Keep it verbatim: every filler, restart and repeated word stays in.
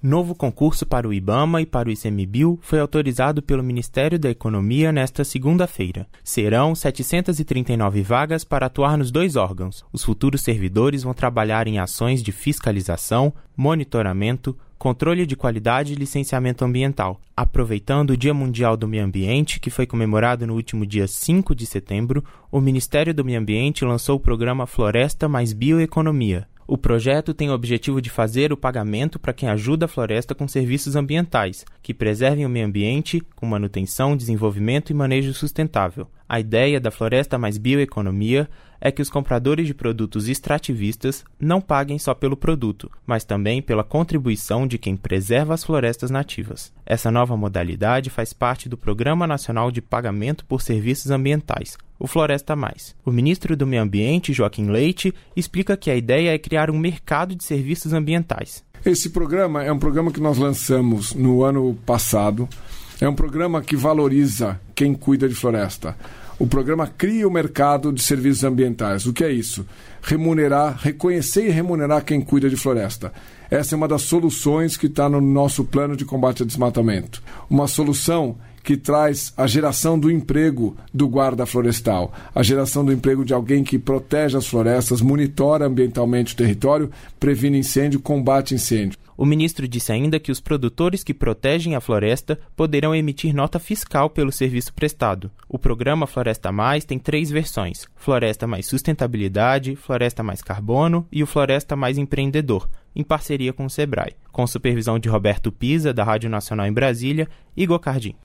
Novo concurso para o IBAMA e para o ICMBio foi autorizado pelo Ministério da Economia nesta segunda-feira. Serão setecentas e trinta e nove vagas para atuar nos dois órgãos. Os futuros servidores vão trabalhar em ações de fiscalização, monitoramento, controle de qualidade e licenciamento ambiental. Aproveitando o Dia Mundial do Meio Ambiente, que foi comemorado no último dia cinco de setembro, o Ministério do Meio Ambiente lançou o programa Floresta mais Bioeconomia. O projeto tem o objetivo de fazer o pagamento para quem ajuda a floresta com serviços ambientais, que preservem o meio ambiente com manutenção, desenvolvimento e manejo sustentável. A ideia da Floresta mais Bioeconomia é que os compradores de produtos extrativistas não paguem só pelo produto, mas também pela contribuição de quem preserva as florestas nativas. Essa nova modalidade faz parte do Programa Nacional de Pagamento por Serviços Ambientais, o Floresta Mais. O ministro do Meio Ambiente, Joaquim Leite, explica que a ideia é criar um mercado de serviços ambientais. Esse programa é um programa que nós lançamos no ano passado. É um programa que valoriza quem cuida de floresta. O programa cria o mercado de serviços ambientais. O que é isso? Remunerar, reconhecer e remunerar quem cuida de floresta. Essa é uma das soluções que está no nosso plano de combate ao desmatamento. Uma solução que traz a geração do emprego do guarda florestal, a geração do emprego de alguém que protege as florestas, monitora ambientalmente o território, previne incêndio, combate incêndio. O ministro disse ainda que os produtores que protegem a floresta poderão emitir nota fiscal pelo serviço prestado. O programa Floresta Mais tem três versões: Floresta Mais Sustentabilidade, Floresta Mais Carbono e o Floresta Mais Empreendedor, em parceria com o Sebrae. Com supervisão de Roberto Pisa, da Rádio Nacional em Brasília, Igor Cardim.